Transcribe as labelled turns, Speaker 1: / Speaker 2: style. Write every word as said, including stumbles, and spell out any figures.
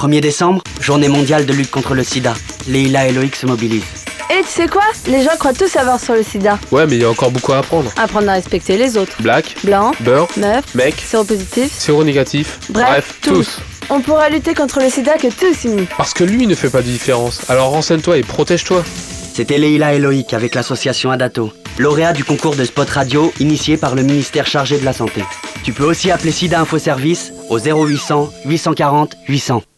Speaker 1: premier décembre, journée mondiale de lutte contre le sida. Leïla et Loïc se mobilisent.
Speaker 2: Et tu sais quoi? Les gens croient tout savoir sur le sida.
Speaker 3: Ouais, mais il y a encore beaucoup à apprendre.
Speaker 2: Apprendre à respecter les autres.
Speaker 3: Black,
Speaker 2: Blanc,
Speaker 3: beurre,
Speaker 2: meuf,
Speaker 3: mec,
Speaker 2: séropositif,
Speaker 3: séronégatif.
Speaker 2: bref,
Speaker 3: Bref, tous.
Speaker 2: On pourra lutter contre le sida que tous unis.
Speaker 3: Parce que lui ne fait pas de différence. Alors renseigne-toi et protège-toi.
Speaker 1: C'était Leïla et Loïc avec l'association Adato, lauréat du concours de spot radio initié par le ministère chargé de la Santé. Tu peux aussi appeler SIDA Info Service au zéro huit cents huit cent quarante huit cents.